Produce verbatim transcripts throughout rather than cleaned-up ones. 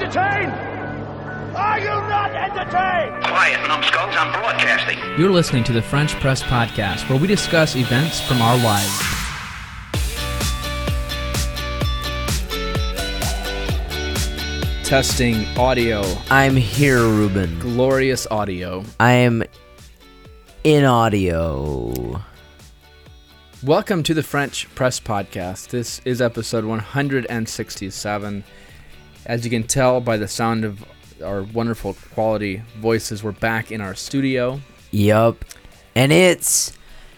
entertained? Are you not entertained? Quiet, numbskulls, I'm broadcasting. You're listening to the French Press Podcast, where we discuss events from our lives. Testing audio. I'm here, Ruben. Glorious audio. I'm in audio. Welcome to the French Press Podcast. This is episode one hundred sixty-seven. As you can tell by the sound of our wonderful quality voices, we're back in our studio. Yup. And it's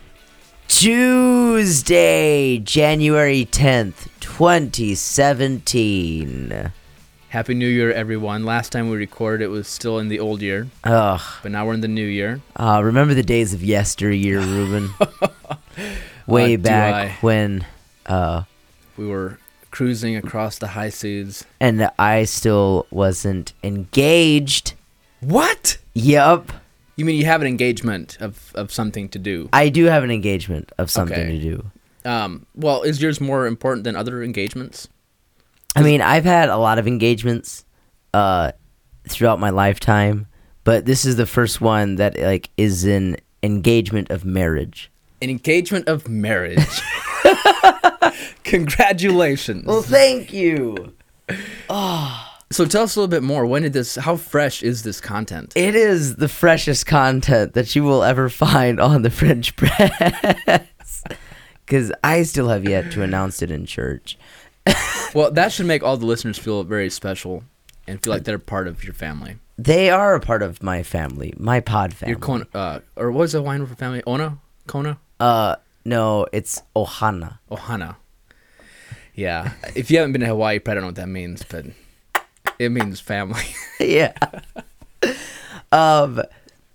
Tuesday, January tenth, twenty seventeen. Happy New Year, everyone. Last time we recorded, it was still in the old year. Ugh. But now we're in the new year. Uh, remember the days of yesteryear, Ruben? Way Uh, do back I. when... Uh, We were cruising across the high seas. and I still wasn't engaged. What? Yup. You mean you have an engagement of, of something to do? I do have an engagement of something Okay. to do. Um, well, is yours more important than other engagements? I mean, I've had a lot of engagements uh, throughout my lifetime, but this is the first one that like is an engagement of marriage. An engagement of marriage. Congratulations. Well, thank you. So tell us a little bit more. When did this, how fresh is this content? It is the freshest content that you will ever find on the French Press, because I still have yet to announce it in church. Well, that should make all the listeners feel very special and feel like they're part of your family. They are a part of my family, my pod family. Your Kona, uh, or what was the wine river family? Ona? Kona? Uh, no, it's Ohana. Ohana. Yeah. If you haven't been to Hawaii, you probably don't know what that means, but it means family. Yeah. um.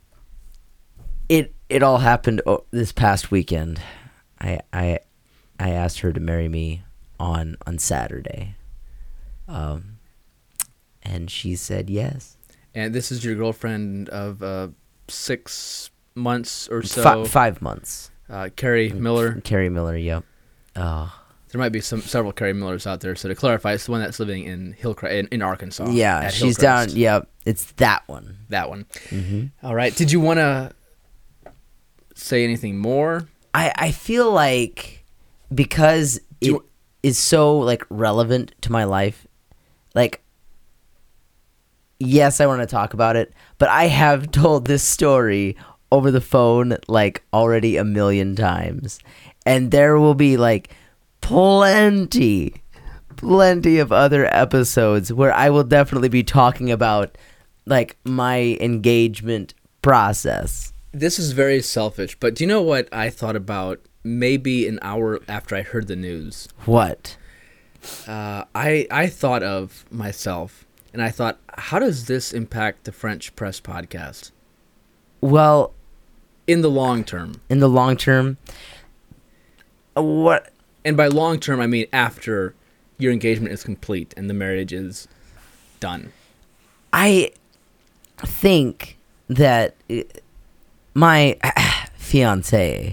It it all happened o- this past weekend. I I I asked her to marry me on on Saturday. Um. And she said yes. And this is your girlfriend of uh, six months or so. Fi- five months. Uh, Carrie Miller. Carrie Miller. Yep. Oh. There might be some several Carrie Millers out there. So to clarify, it's the one that's living in Hillcrest, in, in Arkansas. Yeah, at she's Hillcrest. down. Yep, it's that one. That one. Mm-hmm. All right. Did you want to say anything more? I I feel like because Do it you- is so like relevant to my life, like. Yes, I want to talk about it, but I have told this story over the phone like already a million times. And there will be like plenty, plenty of other episodes where I will definitely be talking about like my engagement process. This is very selfish, but do you know what I thought about maybe an hour after I heard the news? What? Uh, I I thought of myself, and I thought, how does this impact the French Press Podcast Well, in the long term? in the long term, what? And by long term, I mean after your engagement is complete and the marriage is done. I think that uh, my fiance,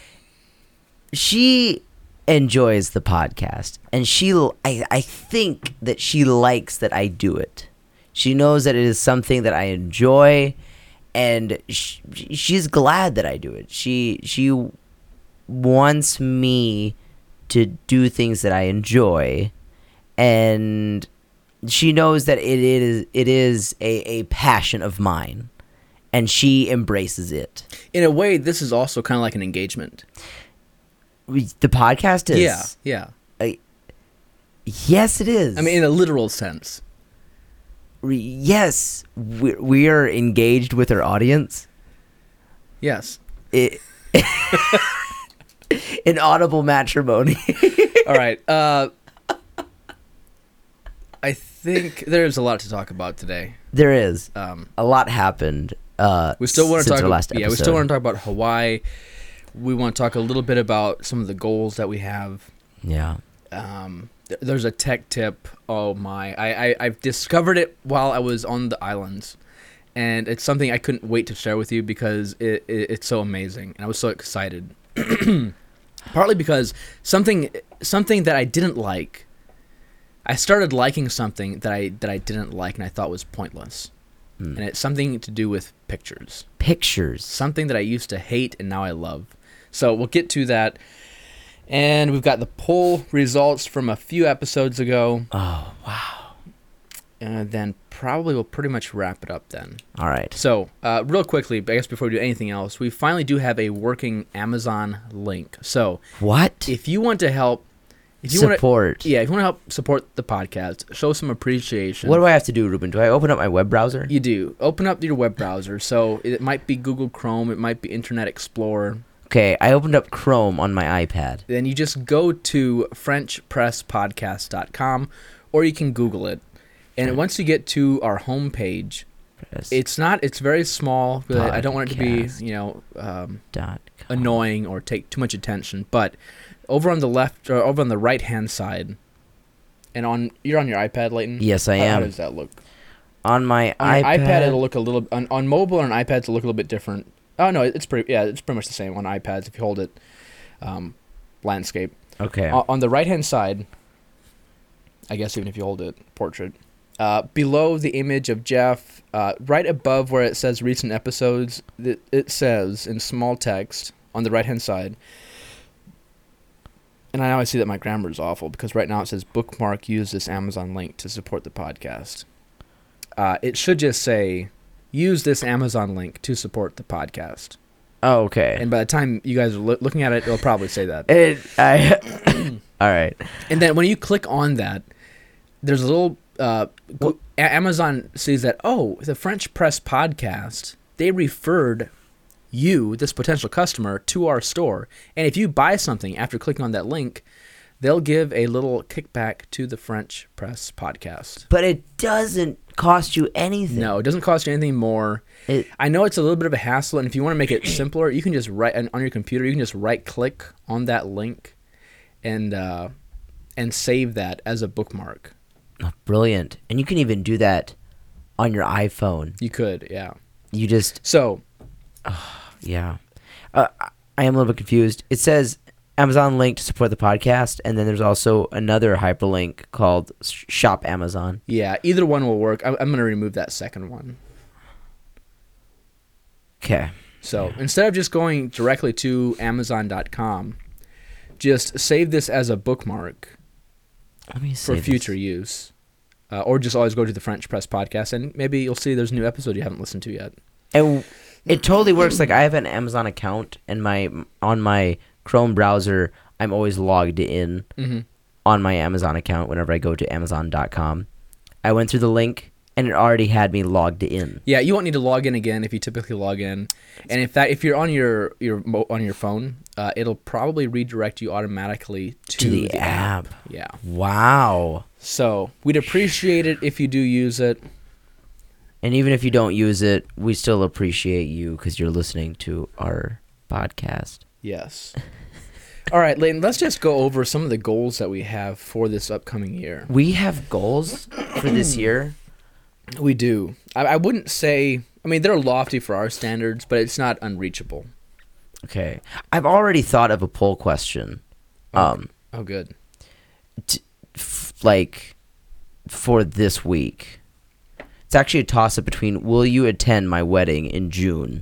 she enjoys the podcast, and she, I, I think that she likes that I do it. She knows that it is something that I enjoy, and sh- she's glad that I do it. She, she wants me to do things that I enjoy, and she knows that it is it is a, a passion of mine, and she embraces it. In a way, this is also kind of like an engagement. We- The podcast is Yeah, yeah. yes, it is. I mean, in a literal sense. Re- yes, we we are engaged with our audience. Yes. It, in audible matrimony. All right. Uh, I think there's a lot to talk about today. There is Um, a lot happened. Uh, we still want to since talk. our last Yeah, we still episode. want to talk about Hawaii. We want to talk a little bit about some of the goals that we have. Yeah. Um, th- there's a tech tip. Oh my! I, I I've discovered it while I was on the islands, and it's something I couldn't wait to share with you because it, it it's so amazing, and I was so excited. Partly because something something that I didn't like I started liking something that I that I didn't like and I thought was pointless. Mm. And it's something to do with pictures. Pictures. Something that I used to hate and now I love. So we'll get to that. And we've got the poll results from a few episodes ago. Oh, wow. And then probably we'll pretty much wrap it up then. All right. So, uh, real quickly, I guess before we do anything else, we finally do have a working Amazon link. So, what? If you want to help... If you support. Wanna, yeah, if you want to help support the podcast, show some appreciation. What do I have to do, Ruben? Do I open up my web browser? You do. Open up your web browser. So it might be Google Chrome. It might be Internet Explorer. Okay, I opened up Chrome on my iPad. Then you just go to french press podcast dot com, or you can Google it. And okay. Once you get to our homepage, Press it's not. It's very small. Podcast. I don't want it to be, you know, um, annoying or take too much attention, but... Over on the left, or over on the right-hand side, and on you're on your iPad, Leighton? Yes, I how, am. How does that look? On my on iPad, iPad, it'll look a little. On, on mobile or on iPads, it'll look a little bit different. Oh no, it's pretty. Yeah, it's pretty much the same on iPads if you hold it, um, landscape. Okay. O- on the right-hand side, I guess even if you hold it, portrait. Uh, below the image of Jeff, uh, right above where it says recent episodes, it, it says in small text on the right-hand side. And I now see that my grammar is awful because right now it says bookmark, use this Amazon link to support the podcast. Uh, it should just say use this Amazon link to support the podcast. Oh, okay. And by the time you guys are lo- looking at it, it'll probably say that. It, I, all right. And then when you click on that, there's a little... Uh, go- Amazon sees that, oh, the French Press podcast, they referred... you, this potential customer, to our store. And if you buy something after clicking on that link, they'll give a little kickback to the French Press podcast. But it doesn't cost you anything. No, it doesn't cost you anything more. It, I know it's a little bit of a hassle, and if you want to make it simpler, you can just right on your computer, you can just right-click on that link and uh, and save that as a bookmark. Oh, brilliant. And you can even do that on your iPhone. You could, yeah. You just... So... Uh, Yeah. Uh, I am a little bit confused. It says Amazon link to support the podcast, and then there's also another hyperlink called Shop Amazon. Yeah, either one will work. I'm, I'm going to remove that second one. Okay. So yeah. Instead of just going directly to amazon dot com, just save this as a bookmark Let me for future this. use. Uh, or just always go to the French Press podcast, and maybe you'll see there's a new episode you haven't listened to yet. And it totally works. Like I have an Amazon account, and my on my Chrome browser, I'm always logged in mm-hmm. on my Amazon account whenever I go to amazon dot com. I went through the link, and it already had me logged in. Yeah, you won't need to log in again if you typically log in. And in fact, if you're on your your on your phone, uh, it'll probably redirect you automatically to, to the, the app. app. Yeah. Wow. So we'd appreciate it if you do use it. And even if you don't use it, we still appreciate you because you're listening to our podcast. Yes. All right, Leighton, let's just go over some of the goals that we have for this upcoming year. We have goals for this year? We do. I, I wouldn't say... I mean, they're lofty for our standards, but it's not unreachable. Okay. I've already thought of a poll question. Um, oh, good. T- f- like, for this week... It's actually a toss-up between will you attend my wedding in June?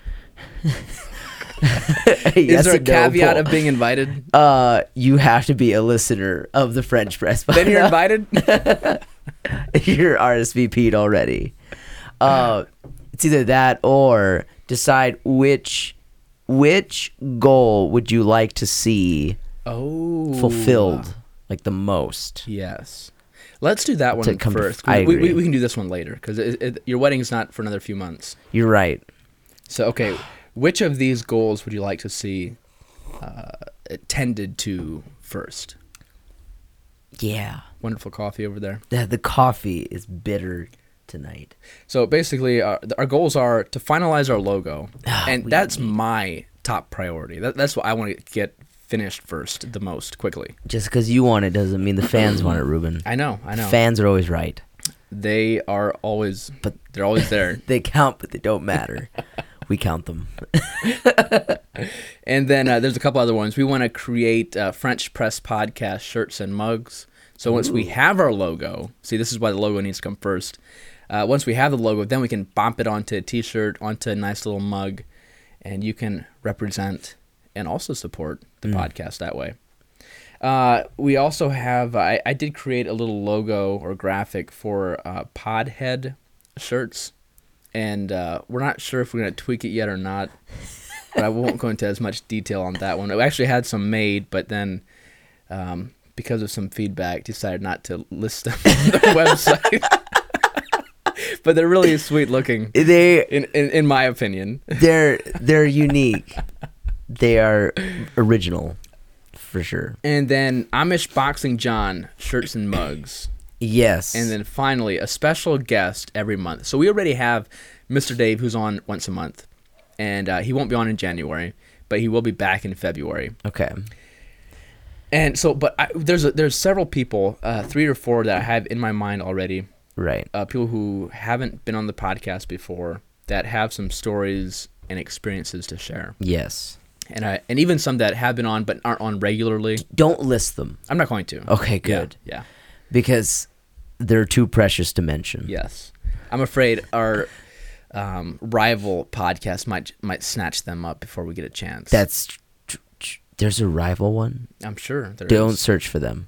yes, Is there a caveat of being invited? Uh, you have to be a listener of the French Press. Then you're invited? You're R S V P'd already. Uh, it's either that or decide which which goal would you like to see oh. fulfilled like the most. Yes. Let's do that one first. To, I we, agree. we, we can do this one later because your wedding's not for another few months. You're right. So, okay, which of these goals would you like to see uh, tended to first? Yeah. Wonderful coffee over there. The, the coffee is bitter tonight. So, basically, our, our goals are to finalize our logo, oh, and that's need. my top priority. That, that's what I want to get finished first the most quickly. Just because you want it doesn't mean the fans want it, Ruben. I know, I know. Fans are always right. They are always, but they're always there. They count, but they don't matter. We count them. And then uh, there's a couple other ones. We want to create uh, French Press Podcast shirts and mugs. So once we have our logo, see, this is why the logo needs to come first. Uh, once we have the logo, then we can bump it onto a T-shirt, onto a nice little mug, and you can represent and also support the mm. podcast that way. Uh, we also have, I, I did create a little logo or graphic for uh, Podhead shirts, and uh, we're not sure if we're going to tweak it yet or not, but I won't go into as much detail on that one. We actually had some made, but then um, because of some feedback, decided not to list them on the website. But they're really sweet looking, They, in, in, in my opinion. They're they're unique. They are original, for sure. And then Amish Boxing John shirts and mugs. Yes. And then finally, a special guest every month. So we already have Mister Dave, who's on once a month. And uh, he won't be on in January, but he will be back in February. Okay. And so, but I, there's a, there's several people, uh, three or four that I have in my mind already. Right. Uh, people who haven't been on the podcast before that have some stories and experiences to share. Yes. And I, and even some that have been on but aren't on regularly. Don't list them. I'm not going to. Okay, good. Yeah. yeah. Because they're too precious to mention. Yes. I'm afraid our um, rival podcast might might snatch them up before we get a chance. That's tr- tr- there's a rival one. I'm sure there Don't is. search for them.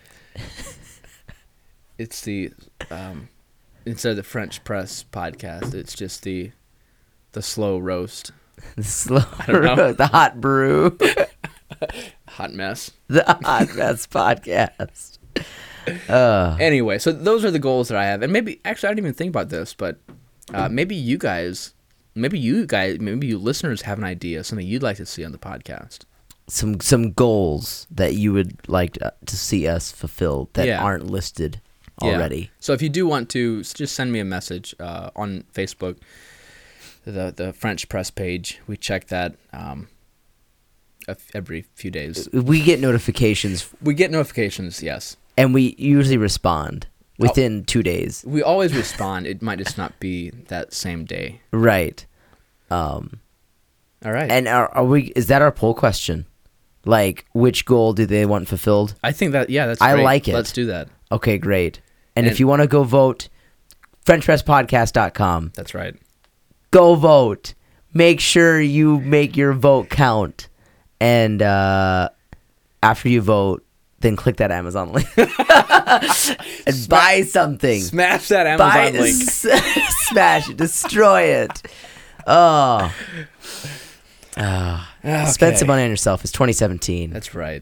It's the um, instead of the French Press podcast, it's just the the slow roast. The slow, don't know. the hot brew, Hot mess. the hot mess podcast. Uh, Anyway, so those are the goals that I have, and maybe actually I didn't even think about this, but uh, maybe you guys, maybe you guys, maybe you listeners have an idea, something you'd like to see on the podcast. some some goals that you would like to, to see us fulfilled that Yeah. aren't listed Yeah. already. So if you do want to, s- just send me a message uh, on Facebook, the the French Press page. We check that um, a f- every few days. We get notifications We get notifications, yes. and we usually respond within two days. We always respond. It might just not be that same day. Right. Um, All right. and are, are we? Is that our poll question? Like, which goal do they want fulfilled? I think that, yeah, that's I great. like it. Let's do that. Okay, great. And, And- if you want to go vote, french press podcast dot com. That's right. Go vote. Make sure you make your vote count. And uh, after you vote, then click that Amazon link and buy something. Smash that buy, Amazon link. Smash it. Destroy it. Oh. Ah. Spend Okay. some money on yourself. It's twenty seventeen. That's right.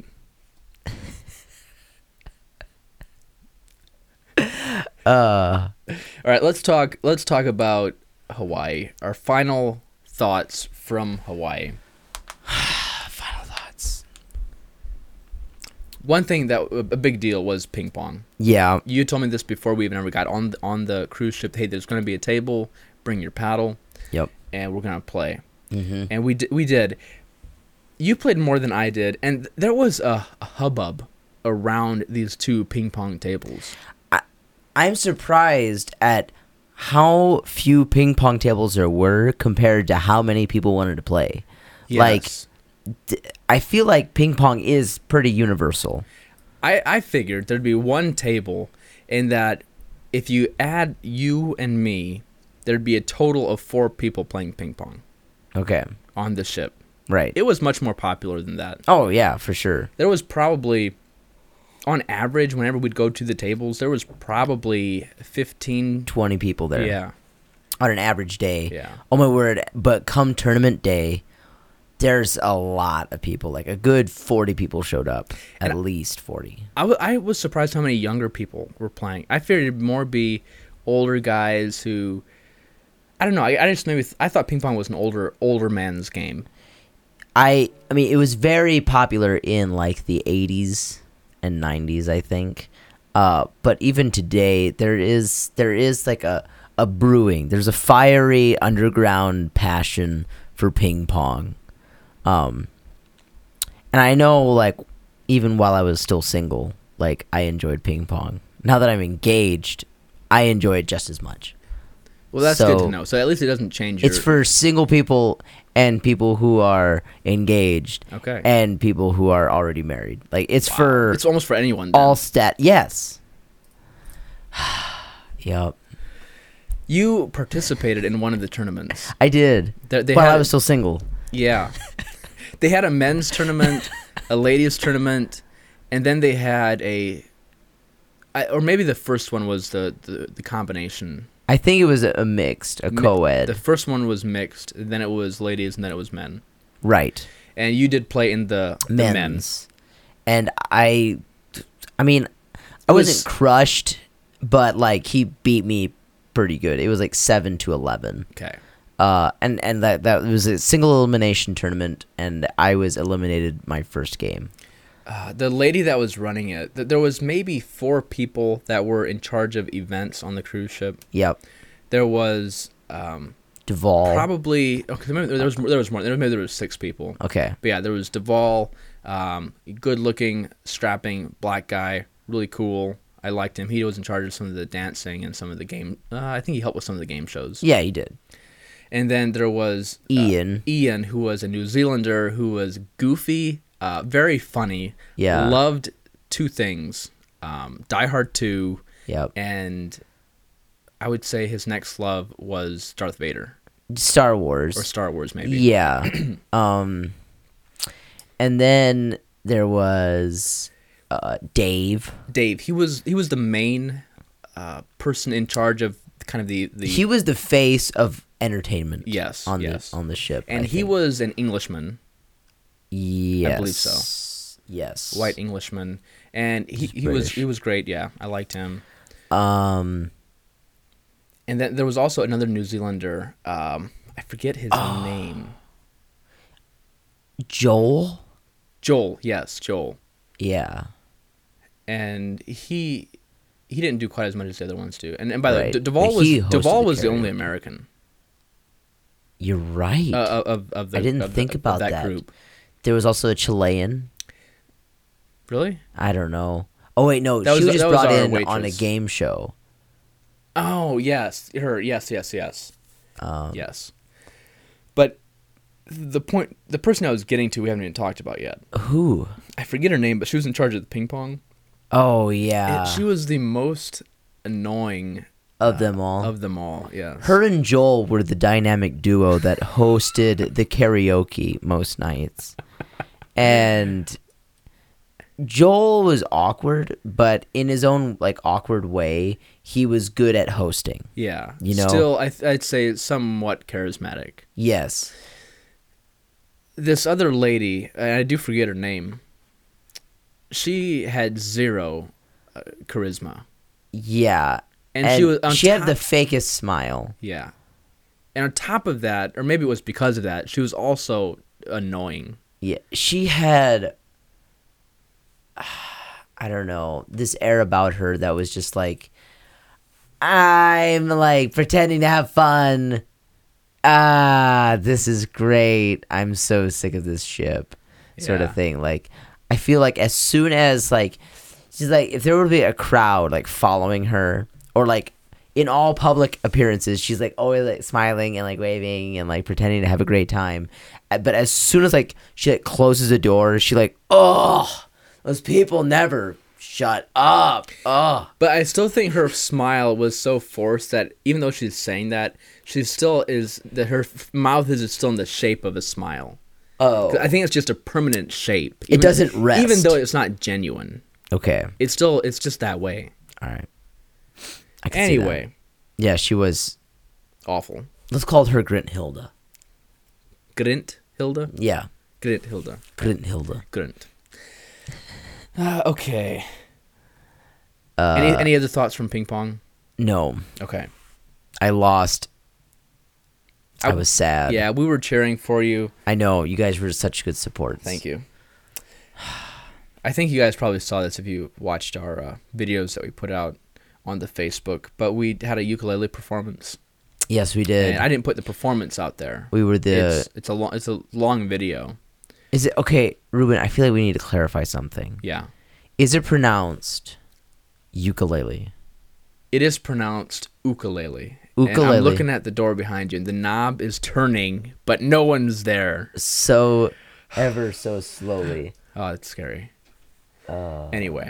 Uh, All right, let's talk. Let's talk about Hawaii. Our final thoughts from Hawaii. final thoughts. One thing that a big deal was ping pong. Yeah. You told me this before we even ever got on the, on the cruise ship. Hey, there's going to be a table. Bring your paddle, Yep. and we're going to play. Mm-hmm. And we di- we did. You played more than I did, and there was a, a hubbub around these two ping pong tables. I'm surprised at how few ping pong tables there were compared to how many people wanted to play. Yes. D- I feel like ping pong is pretty universal. I, I figured there'd be one table, and that if you add you and me, there'd be a total of four people playing ping pong Okay. on the ship. Right. It was much more popular than that. Oh, yeah, for sure. There was probably, on average, whenever we'd go to the tables, there was probably fifteen. twenty people there. Yeah. On an average day. Yeah. Oh, my word. But come tournament day, there's a lot of people. Like a good forty people showed up. At And least forty. I, w- I was surprised how many younger people were playing. I figured it'd more be older guys who, I don't know. I, I just maybe th- I thought ping pong was an older older man's game. I I mean, it was very popular in like the eighties and nineties, I think. Uh, but even today, there is there is like a a brewing. There's a fiery underground passion for ping pong. Um, and I know, like, even while I was still single, like, I enjoyed ping pong. Now that I'm engaged, I enjoy it just as much. Well, that's good So, to know. So at least it doesn't change your... It's for single people and people who are engaged, Okay. and people who are already married. Like it's for It's almost for anyone. Then. all stat. Yes. Yep. You participated in one of the tournaments. I did. They, they While had, I was still single. Yeah. They had a men's tournament, a ladies tournament, and then they had a, I, or maybe the first one was the, the, the combination. I think it was a, a mixed, a Mi- co-ed. The first one was mixed, then it was ladies, and then it was men. Right. And you did play in the, the Men's. men's. And I, I mean, I was- wasn't crushed, but like he beat me pretty good. It was like seven to eleven. Okay. Uh, and and that that was a single elimination tournament, and I was eliminated my first game. Uh, the lady that was running it, th- there was maybe four people that were in charge of events on the cruise ship. Yep. There was um, Duvall. probably okay. Maybe there was there was more. There maybe there was six people. Okay. But yeah, there was Duvall, um, good-looking, strapping black guy, really cool. I liked him. He was in charge of some of the dancing and some of the game. Uh, I think he helped with some of the game shows. Yeah, he did. And then there was uh, Ian. Ian, who was a New Zealander, who was goofy, uh, very funny. Yeah. Loved two things: um, Die Hard two, Yep. and I would say his next love was Darth Vader Star Wars. or Star Wars, maybe. Yeah. um, and then there was uh, Dave. Dave. He was he was the main uh, person in charge of kind of the the. He was the face of entertainment. Yes, On yes. the on the ship. and I he think. was an Englishman, Yes. believe so. Yes. white Englishman, and he, He's he was British. he was great. Yeah, I liked him. Um. And then there was also another New Zealander. Um, I forget his Oh. name. Joel. Joel. Yes, Joel. Yeah. And he he didn't do quite as much as the other ones do. And and by the way, Right. D- Duvall But was he hosted Duvall the was the only karaoke. American You're right. uh, of of the. I didn't of the- think of about that, that. group. There was also a Chilean. Really? I don't know. Oh wait, no, That she was- was just that was brought our in on a waitress. game show. Oh yes, her. Yes, yes, yes, Um, yes. But the point, the person I was getting to, we haven't even talked about yet. Who? I forget her name, but she was in charge of the ping pong. Oh yeah, And she was the most annoying of them all. of them all. Yeah. Her and Joel were the dynamic duo that hosted the karaoke most nights. And Joel was awkward, but in his own like awkward way, he was good at hosting. Yeah. You know? Still, I th- I'd say somewhat charismatic. Yes. This other lady, and I do forget her name. She had zero uh, charisma. Yeah. And she was- on she had top- the fakest smile. Yeah. And on top of that, or maybe it was because of that, she was also annoying. Yeah. She had I don't know, this air about her that was just like I'm like pretending to have fun. Ah, this is great. I'm so sick of this ship. Sort Yeah. of thing. Like I feel like as soon as like she's like if there were to be a crowd like following her or like in all public appearances she's like always like smiling and like waving and like pretending to have a great time. Uh, But as soon as like she like closes the door, she like, oh, those people never shut up. Oh. But I still think her smile was so forced that even though she's saying that, she still is that her f- mouth is still in the shape of a smile. Oh. 'Cause I think it's just a permanent shape. It doesn't rest. even though it's not genuine. Okay. It's still it's just that way. All right. I can see that. Anyway, Yeah, she was. awful. Let's call her Grinthilda. Grint Hilda. Yeah, Grint Hilda. Grinthilda. Grint. Uh, okay. Uh, any any other thoughts from ping pong? No, Okay. I lost. I, I- was sad. Yeah, we were cheering for you. I know you guys were such good support. Thank you. I think you guys probably saw this if you watched our uh, videos that we put out on the Facebook. But we had a ukulele performance, Yes, we did. and I didn't put the performance out there. we were the. It's, it's a long it's a long video. Is it okay, Ruben? I feel like we need to clarify something. Yeah, Is it pronounced ukulele? it is pronounced ukulele. And Ukulele. I'm looking at the door behind you, and the knob is turning, but no one's there. So ever so slowly. Oh, it's scary. Uh, Anyway.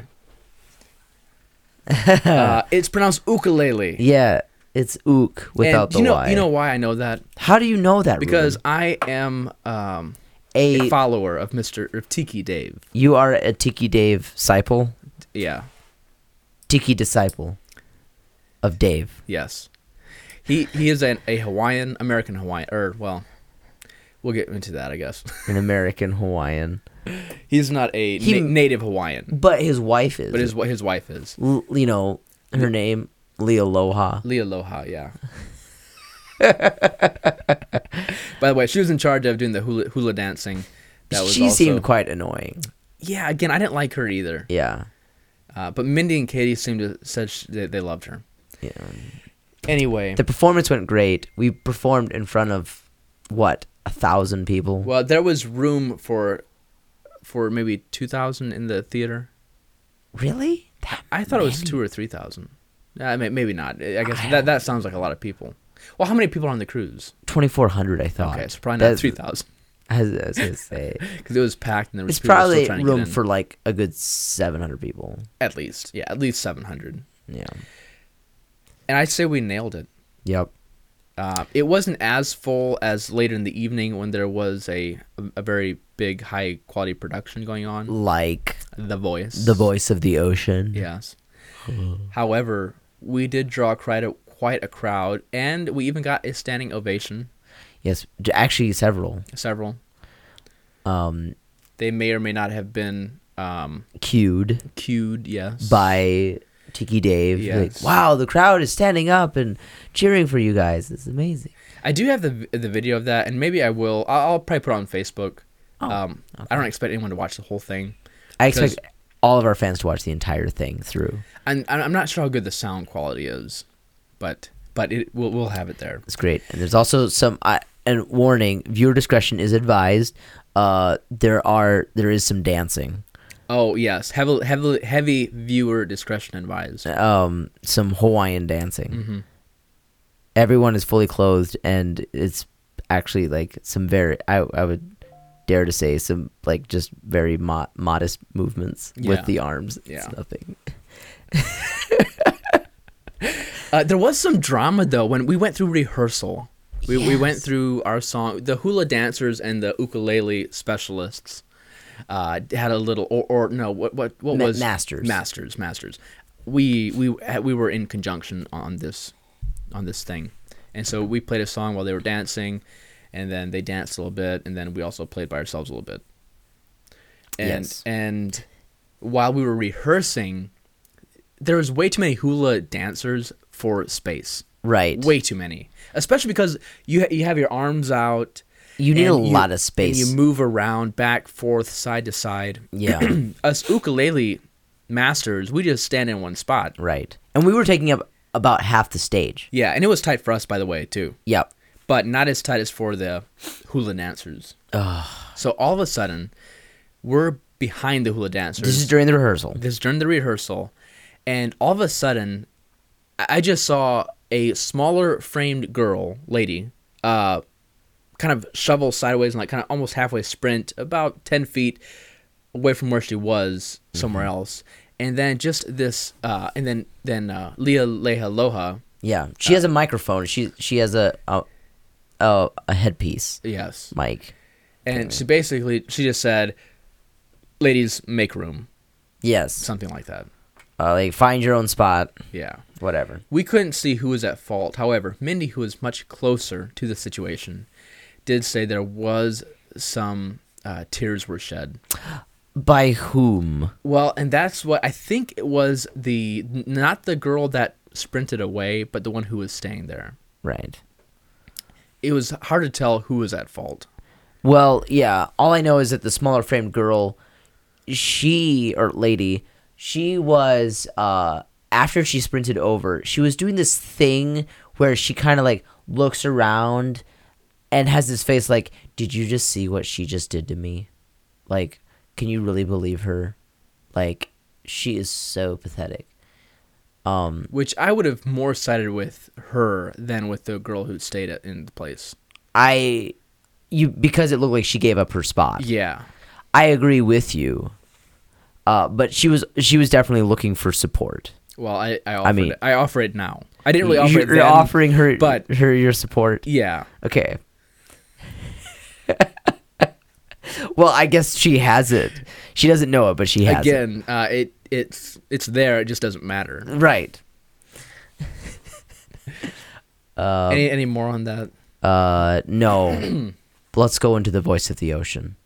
uh, it's pronounced ukulele. yeah, it's ook without and the you know, Y. You know why I know that? How do you know that? Because Ruben? I am um, a, a follower of Mister of Tiki Dave. you are a Tiki Dave disciple, Yeah. Tiki disciple of Dave. Yes. He he is an, a Hawaiian, American Hawaiian, or, well, we'll get into that, I guess. An American Hawaiian, He's not a He- na- native Hawaiian, but his wife is. but his his wife is. L- you know her name, Lealoha. Lealoha, yeah. By the way, she was in charge of doing the hula, hula dancing. That was She also, seemed quite annoying. Yeah, again, I didn't like her either. Yeah, Uh, but Mindy and Katie seemed to said sh- they, they loved her. yeah. Anyway, The performance went great. We performed in front of what, a thousand people. well, there was room for for maybe two thousand in the theater. Really? That I thought it was many? two or three thousand. Uh, may- maybe not. I guess that that sounds like a lot of people. Well, how many people are on the cruise? twenty-four hundred, I thought. Okay, it's probably not That's- three thousand I was, I was gonna say because it was packed and there was it's people still probably trying to get room in. for like a good seven hundred people. At least, yeah, at least seven hundred. Yeah. And I'd say we nailed it. Yep. Uh, it wasn't as full as later in the evening when there was a a very big, high quality production going on. Like The Voice. the voice of the ocean. Yes. However, we did draw quite a, quite a crowd, and we even got a standing ovation. Yes, j- actually several. Several. Um, They may or may not have been um, cued cued, yes. by Tiki Dave. Yes. Like, wow, the crowd is standing up and cheering for you guys. It's amazing. I do have the the video of that, and maybe I will. I'll, I'll probably put it on Facebook. Oh, um, I don't expect anyone to watch the whole thing. I Because- expect all of our fans to watch the entire thing through. And I'm not sure how good the sound quality is, but but it we'll, we'll have it there. It's great. And there's also some uh, and warning, viewer discretion is advised. Uh, there are there is some dancing. Oh yes, heavy heavy heavy viewer discretion advised. Um, some Hawaiian dancing. Mm-hmm. Everyone is fully clothed, and it's actually like some very I I would dare to say some like just very mo- modest movements Yeah. with the arms. Yeah. It's nothing. Uh, there was some drama though when we went through rehearsal. We we went Yes. through our song. The hula dancers and the ukulele specialists uh, had a little or, or no what what what Ma- was masters. masters masters. We we had- we were in conjunction on this on this thing, and so we played a song while they were dancing, and then they danced a little bit, and then we also played by ourselves a little bit. And Yes. and while we were rehearsing, there was way too many hula dancers for space. Right. Way too many, especially because you ha- you have your arms out. You need a and you- lot of space. And you move around, back, forth, side to side. Yeah. Us ukulele masters, we just stand in one spot. Right. And we were taking up about half the stage. Yeah, and it was tight for us, by the way, too. Yep. But not as tight as for the hula dancers. Ugh. So all of a sudden, we're behind the hula dancers. This is during the rehearsal. This is during the rehearsal, and all of a sudden, I I just saw a smaller framed girl, lady, uh, kind of shovel sideways and like kind of almost halfway sprint about ten feet away from where she was somewhere else, and then just this, uh, and then then uh, Leah Leha Yeah. She has a microphone. She she has a a, a, a headpiece yes, mic. and she basically she just said, "Ladies, make room," Yes. something like that. Uh, like find your own spot. Yeah. Whatever. We couldn't see who was at fault. However, Mindy, who was much closer to the situation, did say there was some uh, tears were shed. By whom? Well, and that's what I think it was the not the girl that sprinted away, but the one who was staying there. Right. It was hard to tell who was at fault. Well, yeah. All I know is that the smaller framed girl, she or lady, she was uh after she sprinted over, she was doing this thing where she kind of like looks around and has this face like, "Did you just see what she just did to me? Like, can you really believe her? Like, she is so pathetic." Um, Which I would have more sided with her than with the girl who stayed at, in the place. I, you because it looked like she gave up her spot. Yeah. I agree with you. Uh, but she was she was definitely looking for support. Well, I I, offered I mean, it. I offer it now. I didn't really offer you're, it you're then, offering her, but her your support. yeah. Okay. Well, I guess she has it. She doesn't know it, but she has Again, uh, it it's it's there. It just doesn't matter. it. Right. uh, any any more on that? uh, no. Let's go into the voice of the ocean.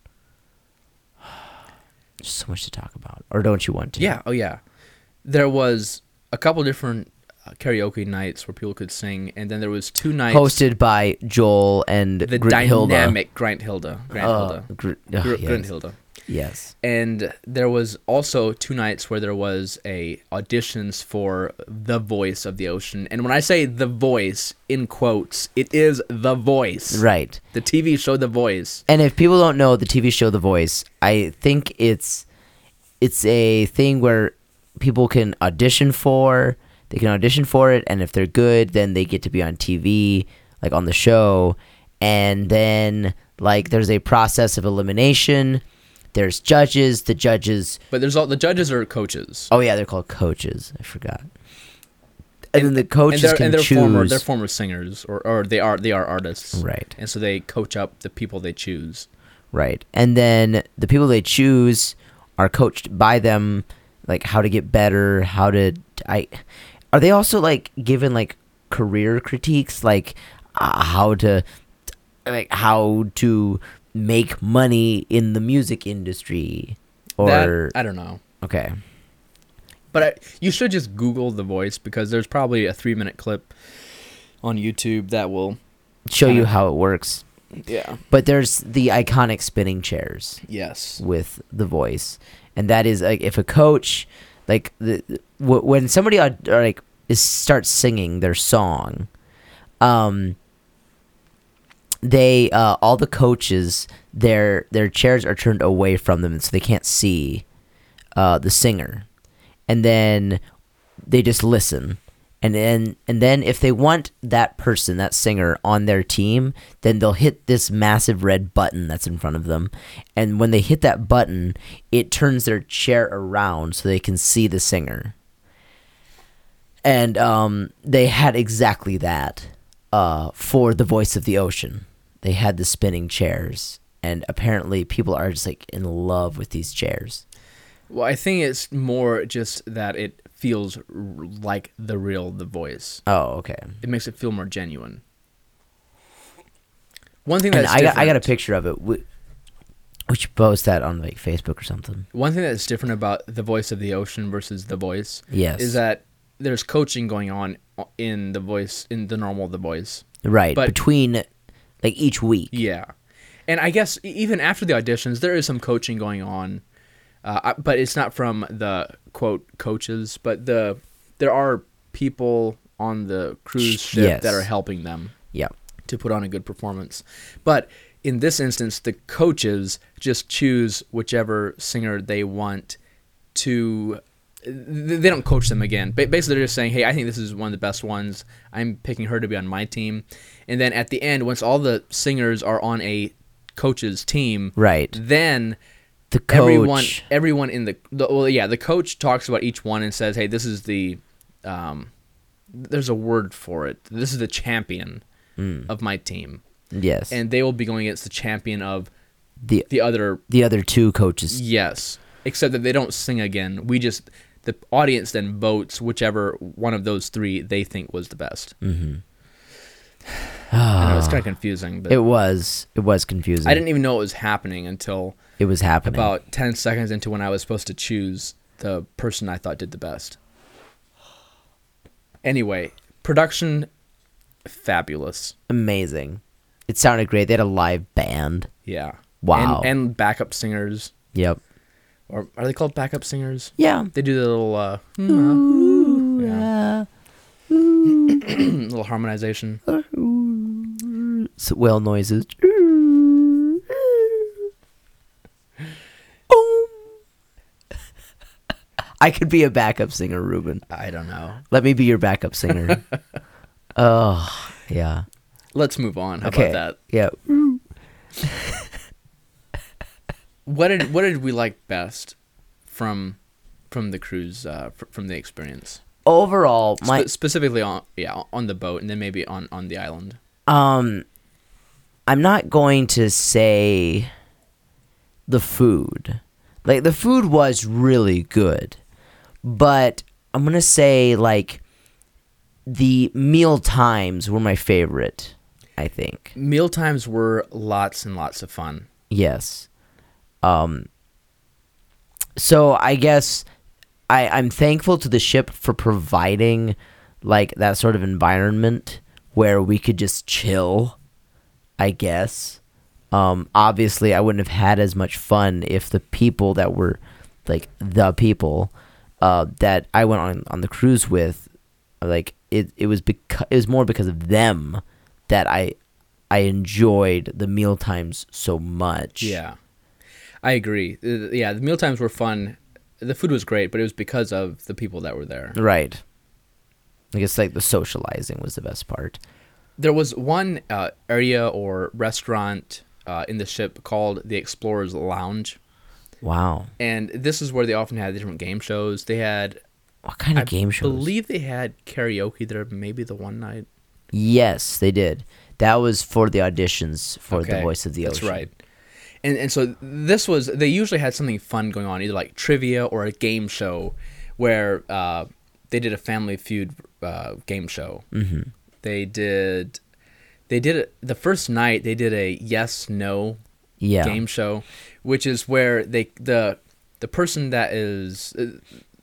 There's so much to talk about. Or don't you want to? Yeah. Oh yeah. There was a couple different uh, karaoke nights where people could sing, and then there was two nights Hosted by Joel and the Grinthilda. dynamic Grant Hilda. Grant Uh, Hilda. Gr- oh, Gr- yes. Grant Hilda. Yes. And there was also two nights where there was a auditions for The Voice of the Ocean. And when I say The Voice, in quotes, it is The Voice. Right. The T V show The Voice. And if people don't know the T V show The Voice, I think it's it's a thing where people can audition for. They can audition for it, and if they're good, then they get to be on T V, like on the show. And then like there's a process of elimination. There's judges. The judges. But there's all the judges are coaches. Oh yeah, they're called coaches. I forgot. And, then the coaches and they're, can and they're choose. former they're former singers or, or they are they are artists. Right. And so they coach up the people they choose. Right. And then the people they choose are coached by them, like how to get better, how to I are they also like given like career critiques, like uh, how to like how to make money in the music industry or That, I don't know. okay. But I, you should just Google The Voice because there's probably a three minute clip on YouTube that will Show kinda- you how it works. yeah. But there's the iconic spinning chairs Yes. with The Voice, and that is like if a coach like the w- when somebody uh, like is starts singing their song, um they uh all the coaches their their chairs are turned away from them, so they can't see uh the singer, and then they just listen. And then, and then, if they want that person, that singer, on their team, then they'll hit this massive red button that's in front of them. And when they hit that button, it turns their chair around so they can see the singer. And um, they had exactly that uh, for The Voice of the Ocean. They had the spinning chairs, and apparently, people are just like in love with these chairs. Well, I think it's more just that it feels r- like the real The Voice. Oh, okay. It makes it feel more genuine. One thing And that's I got, I got a different- picture of it. We, we should post that on like Facebook or something. One thing that's different about The Voice of the Ocean versus The Voice Yes. is that there's coaching going on in The Voice, in the normal The Voice. Right, but- between like each week. Yeah. And I guess e- even after the auditions, there is some coaching going on. Uh, I- but it's not from the quote coaches, but the there are people on the cruise ship Yes. that are helping them Yeah. to put on a good performance. But in this instance, the coaches just choose whichever singer they want to. They don't coach them again. Ba- Basically, they're just saying, "Hey, I think this is one of the best ones. I'm picking her to be on my team." And then at the end, once all the singers are on a coach's team, Right. then The coach. everyone everyone in the, the well yeah the coach talks about each one and says, hey, this is the um there's a word for it, this is the champion of my team, Yes. and they will be going against the champion of the the other. the other two coaches. Yes, except that they don't sing again. We just the audience then votes whichever one of those three they think was the best. Mm-hmm. I know it's kind of confusing, but It was. It was confusing. I didn't even know it was happening until It was happening. about ten seconds into when I was supposed to choose the person I thought did the best. Anyway, production, fabulous. Amazing. It sounded great. They had a live band. Yeah. Wow. And, and backup singers. Yep. Or are they called backup singers? Yeah. They do the little, uh, yeah, little harmonization. So whale noises. I could be a backup singer, Ruben. I don't know. Let me be your backup singer. Oh, yeah. Let's move on. How Okay. about that? Yeah. What did what did we like best from from the cruise uh, fr- from the experience? Overall, my Spe- specifically on yeah on the boat and then maybe on, on the island. um, I'm not going to say the food. Like the food was really good, but I'm gonna say like the meal times were my favorite. I think. Meal times were lots and lots of fun. Yes. Um, so I guess I, I'm thankful to the ship for providing like that sort of environment where we could just chill, I guess. Um, obviously I wouldn't have had as much fun if the people that were like the people uh, that I went on, on the cruise with, like it, it was because it was more because of them that I I enjoyed the meal times so much. Yeah, I agree. Uh, Yeah, the meal times were fun. The food was great, but it was because of the people that were there. Right. I guess like the socializing was the best part. There was one uh, area or restaurant uh, in the ship called the Explorer's Lounge, Wow. and this is where they often had different game shows. They had, What kind of I game shows? believe they had karaoke there maybe the one night. Yes, they did. That was for the auditions for The Okay, Voice of the That's Ocean. right. And and so this was, they usually had something fun going on, either like trivia or a game show where uh, they did a Family Feud uh, game show. Mm-hmm. They did, they did it, the first night they did a yes, no Yeah. game show, which is where they, the, the person that is uh,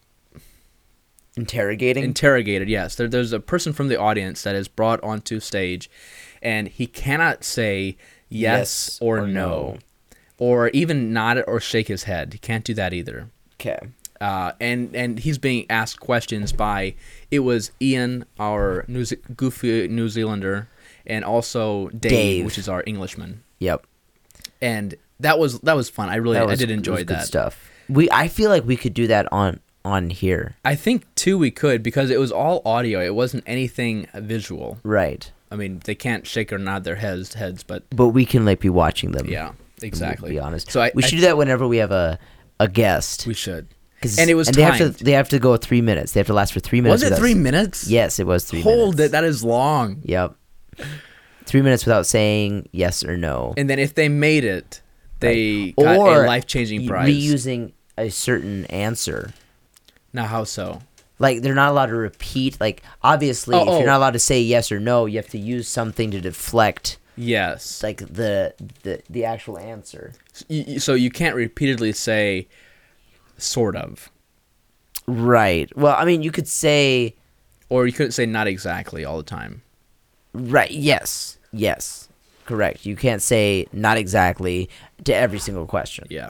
Interrogating? interrogated, yes, there, there's a person from the audience that is brought onto stage and he cannot say yes, Yes or, or no. no. Or even nod or shake his head. He can't do that either. Okay. Uh, and and he's being asked questions by, it was Ian, our New Ze- goofy New Zealander, and also Dave, Dave. which is our Englishman. Yep. And that was that was fun. I really That was- I did it enjoy was that. good stuff. We I feel like we could do that on on here. I think too we could, because it was all audio. It wasn't anything visual. Right. I mean, they can't shake or nod their heads heads, but But we can like be watching them. yeah, exactly. To be honest. So I, we I- should do that whenever we have a a guest. We should. 'Cause- And it was and they have timed. to they have to go three minutes. They have to last for three minutes. Was it with three us. minutes? Yes, it was three Hold minutes. it. That is long. Yep. Three minutes without saying yes or no. And then if they made it, they Right. got Or a life-changing y- prize. reusing a certain answer. Now, how so? Like they're not allowed to repeat. Like obviously, Oh, if oh. you're not allowed to say yes or no, you have to use something to deflect Yes. like the the the actual answer. Y- y- so you can't repeatedly say, sort of. Right. Well, I mean, you could say Or you couldn't say not exactly all the time. right. Yes. Yes. Correct. You can't say not exactly to every single question. Yeah.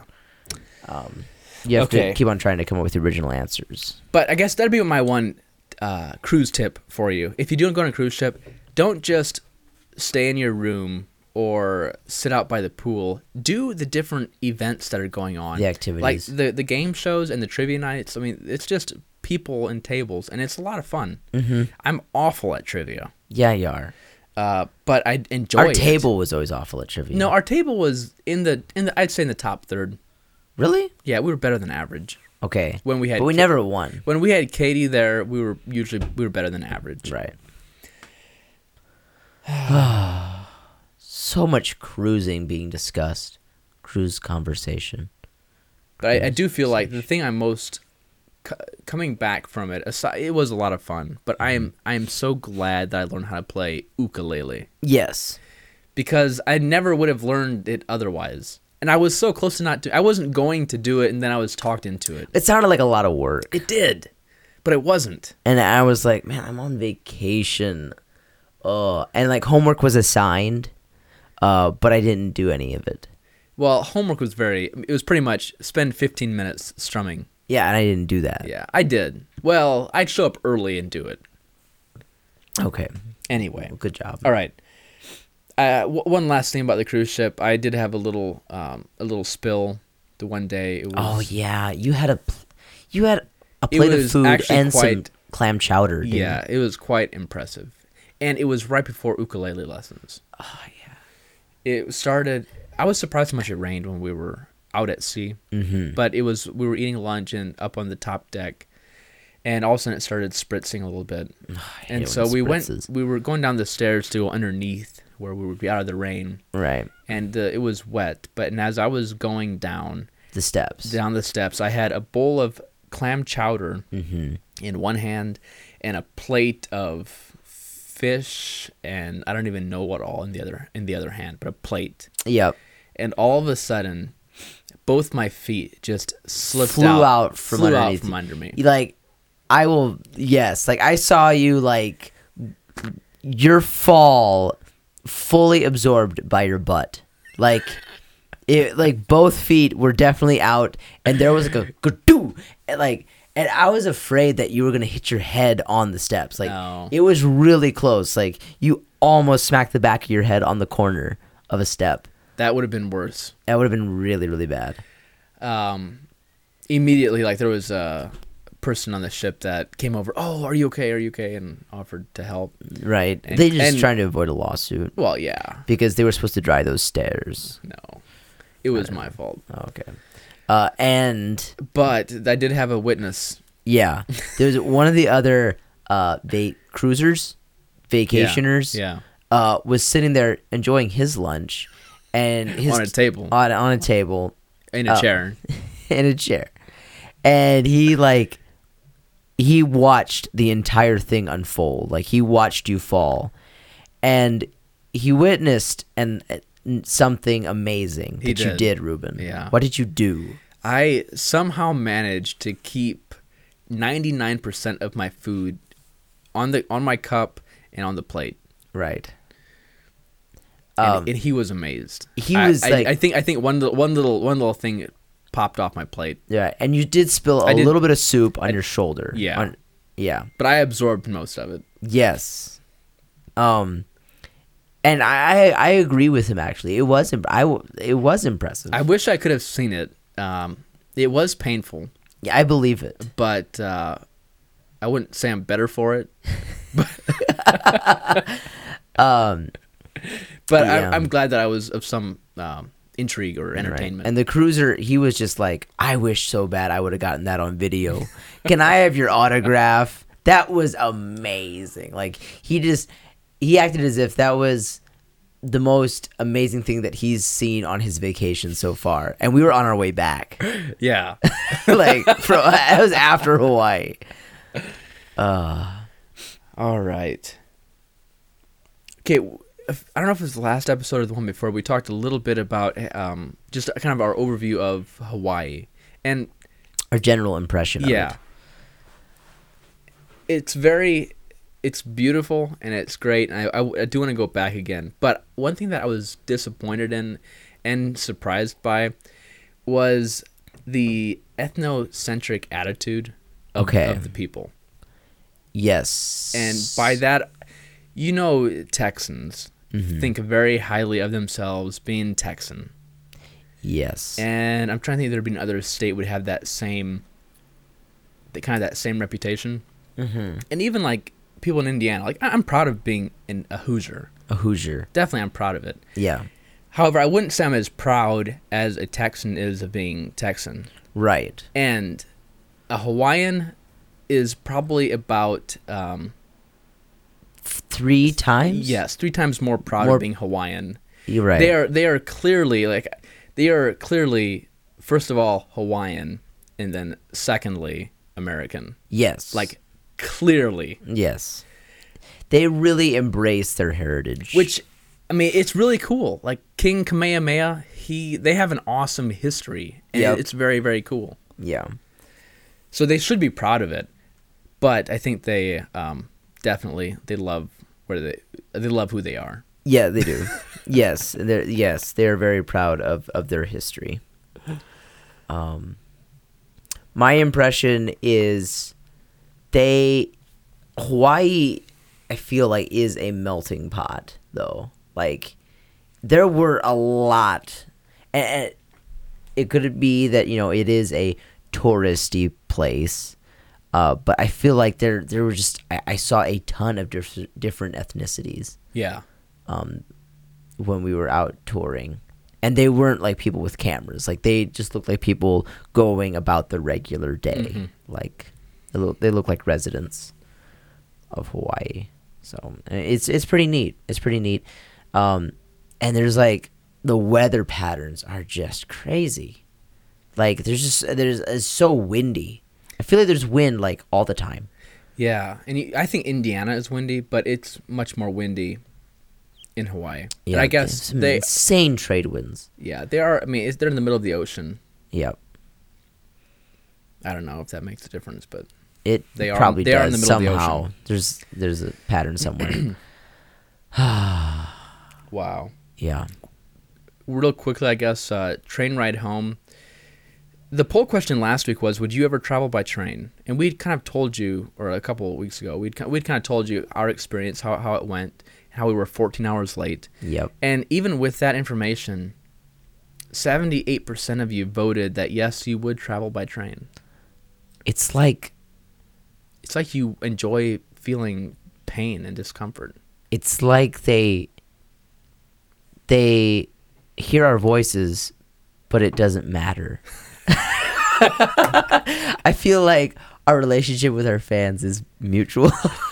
You have Okay. to keep on trying to come up with original answers. But I guess that'd be my one uh, cruise tip for you. If you do go on a cruise ship, don't just stay in your room or sit out by the pool. Do the different events that are going on. The activities. Like the, the game shows and the trivia nights. I mean, it's just people and tables, and it's a lot of fun. Mm-hmm. I'm awful at trivia, Yeah, you are. uh, but I enjoy Our it. table was always awful at trivia. No, our table was in the in the I'd say in the top third. really? Yeah, we were better than average. Okay. When we had but we Ka- never won. When we had Katie there, we were usually we were better than average. Right. So much cruising being discussed. Cruise conversation. But I, I do feel like the thing I'm most c- coming back from it, aside, it was a lot of fun. But I am I am so glad that I learned how to play ukulele, Yes. because I never would have learned it otherwise. And I was so close to not do. I wasn't going to do it, and then I was talked into it. It sounded like a lot of work. It did, but it wasn't. And I was like, man, I'm on vacation. Oh, and like homework was assigned, uh, but I didn't do any of it. Well, homework was very. It was pretty much spend fifteen minutes strumming. Yeah, and I didn't do that. Yeah, I did. Well, I'd show up early and do it. Okay. Anyway. Well, good job. All right. Uh, w- one last thing about the cruise ship. I did have a little, um, a little spill the one day. It was, Oh yeah, you had a, pl- you had a plate was of food actually and some quite- clam chowder. Dude. Yeah, it was quite impressive. And it was right before ukulele lessons. Oh yeah. It started, I was surprised how much it rained when we were out at sea. Mm-hmm. But it was, we were eating lunch and up on the top deck. And all of a sudden it started spritzing a little bit. And it so when it we went, spritzes. we were going down the stairs to go underneath where we would be out of the rain. Right. And uh, it was wet. But and as I was going down, The steps. down the steps, I had a bowl of clam chowder Mm-hmm. in one hand and a plate of fish and I don't even know what all in the other in the other hand, but a plate. Yep. And all of a sudden, both my feet just slipped Flew out, out from flew out underneath from you. under me. Like, I will. Yes. Like I saw you. Like your fall fully absorbed by your butt. Like. It like both feet were definitely out, and there was like a go-doo, and like, and I was afraid that you were gonna hit your head on the steps. Like No. it was really close. Like you almost smacked the back of your head on the corner of a step. That would have been worse. That would have been really, really bad. Um, immediately, like there was a person on the ship that came over. Oh, are you okay? Are you okay? And offered to help. Right? And- they just and- trying to avoid a lawsuit Well, yeah, because they were supposed to dry those stairs. no, it was my fault. Okay. Uh, and But I did have a witness. yeah, there's one of the other uh, va- cruisers, vacationers. Yeah. Uh, was sitting there enjoying his lunch, and his On a table. on on a table In a Oh. chair. in a chair, and he like he watched the entire thing unfold. Like he watched you fall, and he witnessed and uh, something amazing He that you did. did, Ruben. Yeah. What did you do? I somehow managed to keep ninety-nine percent of my food on the on my cup and on the plate. Right. And, Um, and he was amazed. he I- was I, like- I think I think one little one little one little thing popped off my plate, Yeah, and you did spill a I did- little bit of soup on your shoulder. Yeah. On- yeah. but I absorbed most of it. Yes. Um, and I, I I agree with him. Actually, it was imp- I w- it was impressive. I wish I could have seen it. Um, it was painful, yeah, I believe it. but uh, I wouldn't say I'm better for it. Um, But Yeah. I, I'm glad that I was of some um, intrigue or right. entertainment. And the cruiser, he was just like, I wish so bad I would have gotten that on video. Can I have your autograph? That was amazing. Like he just he acted as if that was the most amazing thing that he's seen on his vacation so far. And we were on our way back. yeah. like from, it was after Hawaii. All right. Okay, w- if- I don't know if it was the last episode or the one before. We talked a little bit about um, just kind of our overview of Hawaii, and Our general impression of yeah, it. it's very, it's beautiful and it's great. And I, I, I do want to go back again. But one thing that I was disappointed in and surprised by was the ethnocentric attitude of, Okay. of the people. Yes. And by that, you know, Texans Mm-hmm. think very highly of themselves being Texan. Yes. And I'm trying to think if there'd be another state would have that same, the kind of that same reputation. Mm-hmm. And even like people in Indiana, like I- I'm proud of being in a Hoosier. A Hoosier. Definitely, I'm proud of it. Yeah. However, I wouldn't say I'm as proud as a Texan is of being Texan. Right. And a Hawaiian is probably about um, Three times? yes, three times more proud More- of being Hawaiian. You're right. They are they are clearly like they are clearly first of all Hawaiian and then secondly American. Yes. Like clearly, Yes. They really embrace their heritage. which I mean it's really cool. Like King Kamehameha, he they have an awesome history and Yep. it's very very cool. Yeah. So they should be proud of it. But I think they um, definitely they love where they they love who they are. Yeah, they do. yes. They're yes, they're very proud of, of their history. Um my impression is they Hawaii I feel like is a melting pot though. Like there were a lot and, and it could be that, you know, it is a touristy place. Uh, but I feel like there there were just I, I saw a ton of diff- different ethnicities Yeah. um, when we were out touring, and they weren't like people with cameras. Like they just looked like people going about the regular day. Mm-hmm. Like they look, they look like residents of Hawaii. So it's it's pretty neat. It's pretty neat. Um, and there's like the weather patterns are just crazy. Like there's just there's it's so windy. I feel like there's wind like all the time. Yeah, and you, I think Indiana is windy, but it's much more windy in Hawaii. Yeah, and I guess some they, insane trade winds. yeah, they are. I mean, it's, they're in the middle of the ocean. Yep. I don't know if that makes a difference, but It They are- probably they are in does the middle of the somehow. ocean. There's there's a pattern somewhere. wow. Yeah. Real quickly, I guess, uh, train ride home. The poll question last week was, would you ever travel by train? And we'd kind of told you, or a couple of weeks ago, we'd, ki- we'd kind of told you our experience, how, how it went, how we were fourteen hours late. Yep. And even with that information, seventy-eight percent of you voted that, yes, you would travel by train. It's like It's like you enjoy feeling pain and discomfort. it's like they they hear our voices, but it doesn't matter. I feel like our relationship with our fans is mutual.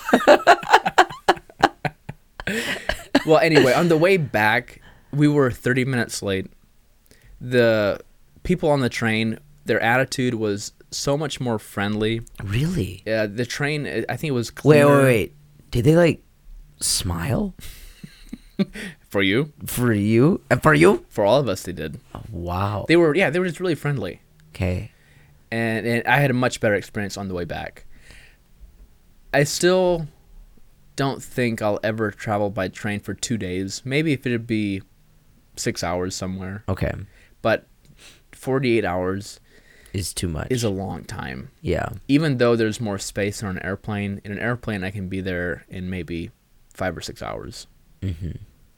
Well, anyway, on the way back, we were thirty minutes late. The people on the train, their attitude was so much more friendly. Really? Uh, the train, I think it was Wait, cleaner. wait, wait. Did they like smile For you? for you? And for you? For all of us, they did. Oh, wow. They were, yeah, they were just really friendly. Okay. And, and I had a much better experience on the way back. I still don't think I'll ever travel by train for two days. Maybe if it'd be six hours somewhere. Okay. But forty-eight hours Is too much. is a long time. yeah. Even though there's more space on an airplane, in an airplane I can be there in maybe five or six hours. Mm-hmm.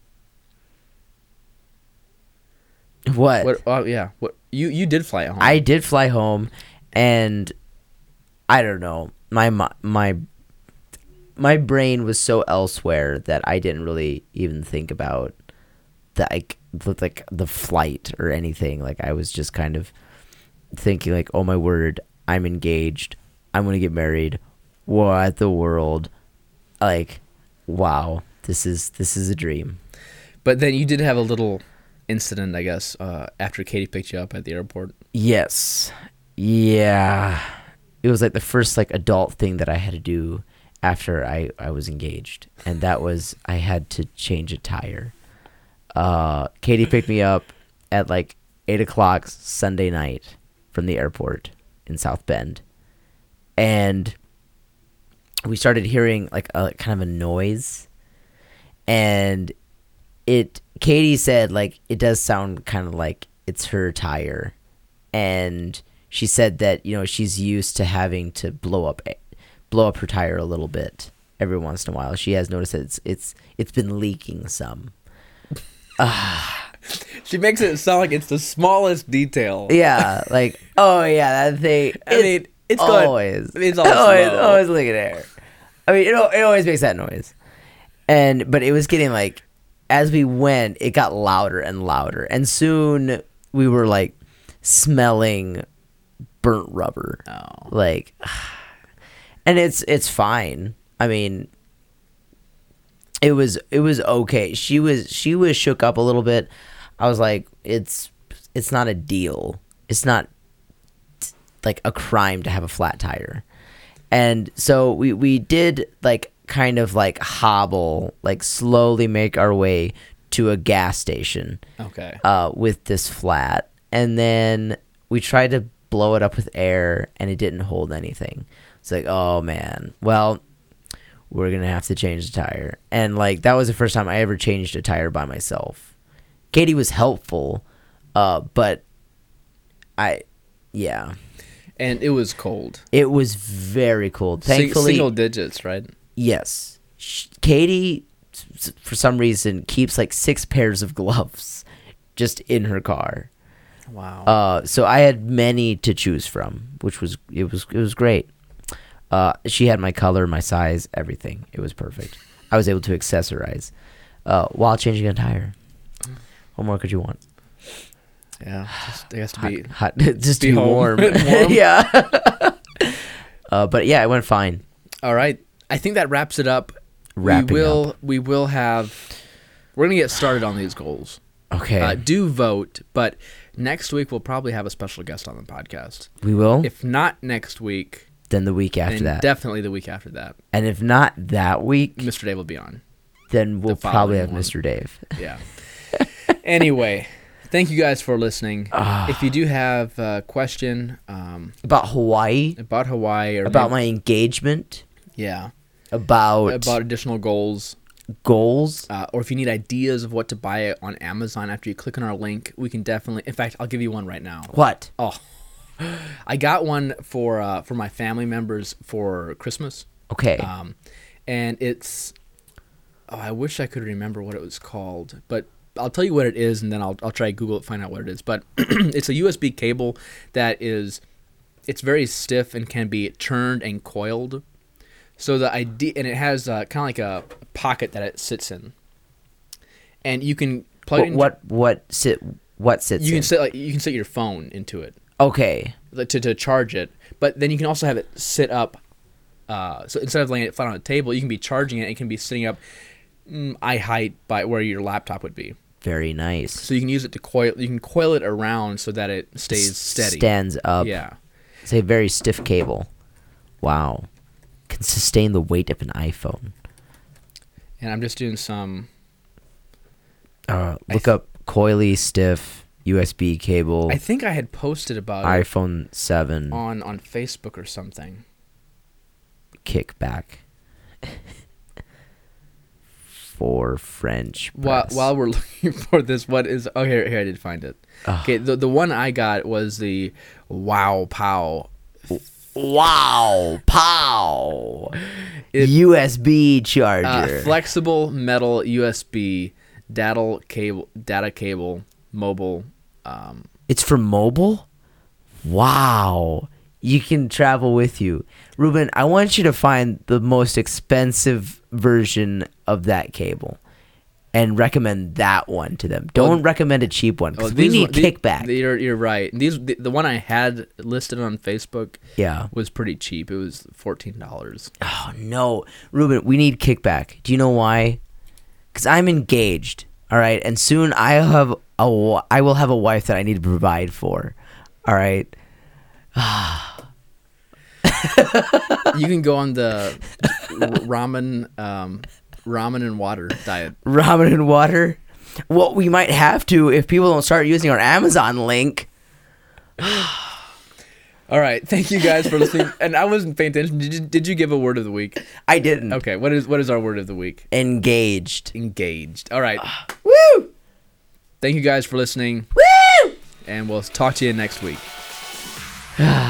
What? What? Oh yeah. What? You you did fly at home. I did fly home, and I don't know. My mi- my my brain was so elsewhere that I didn't really even think about the like the, like the flight or anything. Like I was just kind of thinking like, oh my word, I'm engaged. I'm gonna get married. What the world? Like, wow, this is this is a dream. But then you did have a little incident, I guess, uh, after Katie picked you up at the airport. Yes. Yeah. It was like the first like adult thing that I had to do after I, I was engaged. And that was I had to change a tire. Uh, Katie picked me up at like eight o'clock Sunday night from the airport in South Bend. And we started hearing like a kind of a noise. And it Katie said like it does sound kind of like it's her tire, and she said that, you know, she's used to having to blow up blow up her tire a little bit every once in a while. She has noticed that it's it's it's been leaking some. She makes it sound like it's the smallest detail. Yeah, like, oh yeah, that thing. I mean, it's going- always it's all always slow. always leaking air. I mean, it al- it always makes that noise, and but it was getting like, as we went, it got louder and louder, and soon we were like smelling burnt rubber. Oh. Like, and it's it's fine. I mean, it was it was okay. She was she was shook up a little bit. I was like, it's it's not a deal. It's not like a crime to have a flat tire. And so we we did like kind of like hobble, like slowly make our way to a gas station. Okay. Uh, with this flat, and then we tried to blow it up with air, and it didn't hold anything. It's like, oh man, well, we're gonna have to change the tire. And like that was the first time I ever changed a tire by myself. Katie was helpful, uh, but I, yeah, And it was cold. it was very cold. Sing- Thankfully, single digits, right? yes. Sh- Katie, s- for some reason, keeps like six pairs of gloves just in her car. Wow. Uh, so I had many to choose from, which was it was it was great. Uh, she had my color, my size, everything. It was perfect. I was able to accessorize uh, while changing a tire. What more could you want? Yeah, just, it has to Hot, be hot just be to be home warm. and warm. Yeah. uh, but yeah, it went fine. All right. I think that wraps it up. Wrapping we will up. we will have we're gonna get started on these goals. Okay. Uh, do vote, but next week we'll probably have a special guest on the podcast. we will. If not next week, then the week after then that. definitely the week after that, and if not that week, Mister Dave will be on. then we'll the following probably have one. Mister Dave. Yeah. Anyway, thank you guys for listening. Ah. If you do have a question um, About Hawaii, about Hawaii or about maybe- my engagement, yeah about, about additional goals. goals. Uh, or if you need ideas of what to buy on Amazon after you click on our link, we can definitely. In fact, I'll give you one right now. What? Oh, I got one for uh, for my family members for Christmas, Okay. um, and it's. Oh, I wish I could remember what it was called, but I'll tell you what it is, and then I'll I'll try to Google it, find out what it is. But it's a U S B cable that is, it's very stiff and can be turned and coiled. So the idea, and it has uh, kind of like a pocket that it sits in, and you can plug it what, in. what what sit what sits you can in? set like you can set your phone into it Okay. like, to to charge it, but then you can also have it sit up. Uh, so instead of laying it flat on a table, you can be charging it. It can be sitting up mm, eye height by where your laptop would be. Very nice. So you can use it to coil. You can coil it around so that it stays steady. Stands up. Yeah. It's a very stiff cable. Wow. Can sustain the weight of an iPhone. And I'm just doing some. Uh, I look th- up coily stiff U S B cable I think I had posted about it iPhone seven on on Facebook or something. kickback for French While press. while we're looking for this, what is? Oh, here here I did find it. Ugh. Okay, the the one I got was the Wow Pow. Wow, pow. It- U S B Uh, charger. flexible metal U S B data cable, data cable, mobile. Um, It's for mobile? Wow. You can travel with you. Ruben, I want you to find the most expensive version of that cable and recommend that one to them. Don't Well, recommend a cheap one oh, because we these need one- the- kickback. You're you're right. These the, the one I had listed on Facebook yeah. was pretty cheap. It was fourteen dollars. Oh, no. Ruben, we need kickback. Do you know why? Because I'm engaged. All right. And soon I have a, wa- I will have a wife that I need to provide for. All right. You can go on the r- ramen um, ramen and water diet. Ramen and water. Well, we might have to if people don't start using our Amazon link. All right, thank you guys for listening. And I wasn't paying attention. Did you, did you give a word of the week? I didn't. Okay, what is what is our word of the week? Engaged. Engaged. All right. Woo! Thank you guys for listening, Woo! and we'll talk to you next week.